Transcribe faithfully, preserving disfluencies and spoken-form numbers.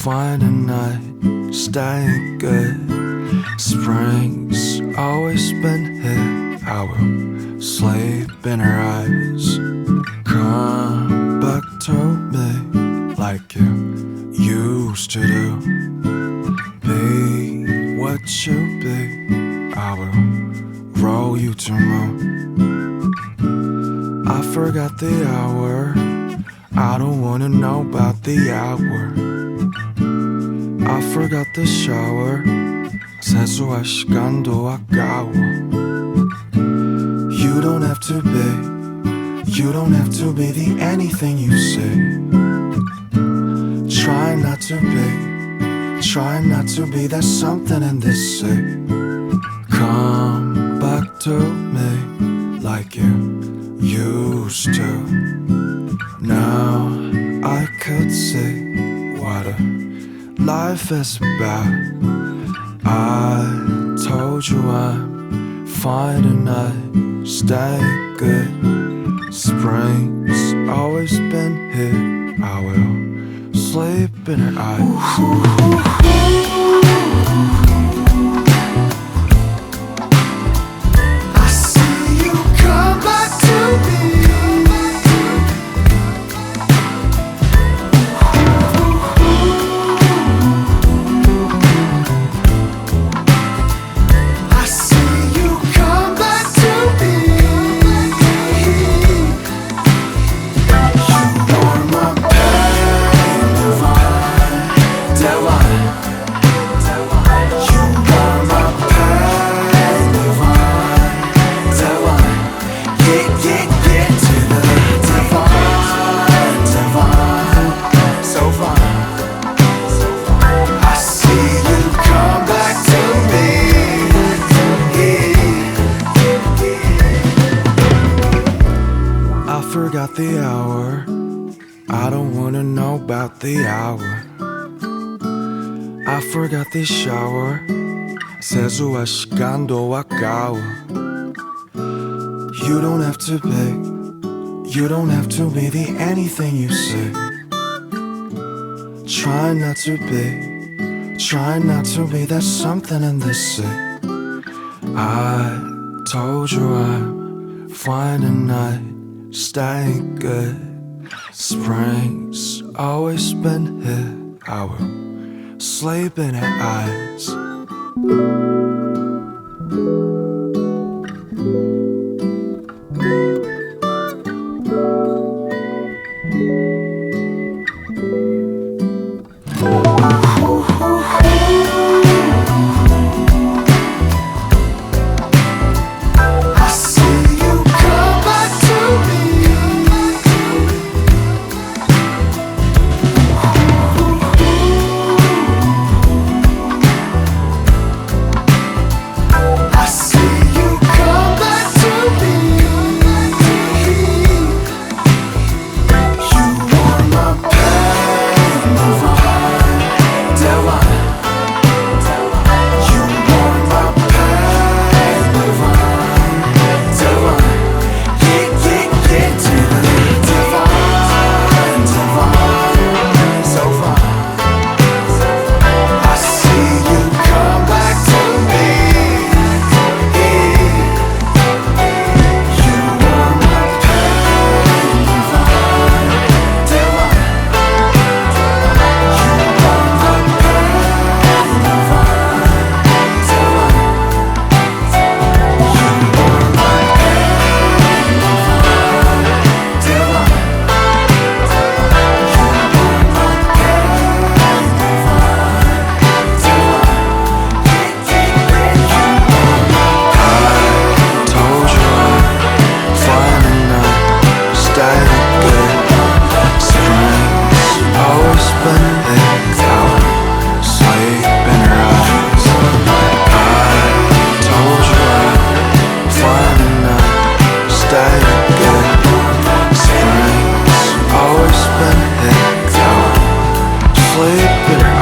find a night, staying good. Spring's always been here. I will sleep in her eyes. Come back to me like you used to do. Be what you be. I will roll you to moon. I forgot the hour. I don't wanna know about the hour. I forgot the shower. 세수할 시간도 아까워. You don't have to be, you don't have to be the anything you say. Try not to be, try not to be. There's something in this say. Come back to me like you used to. Now I could see what a life is about. I told you I'm fine and I stay good. Spring's always been here. I will sleep in her eyes. Forgot the hour. I don't wanna know about the hour. I forgot the shower. 세수할 시간도 아까워. You don't have to be, you don't have to be the anything you say. Try not to be, try not to be. There's something in this say. I told you I'm fine tonight, staying good. Spring's always been here. I will sleep in her eyes. Sleep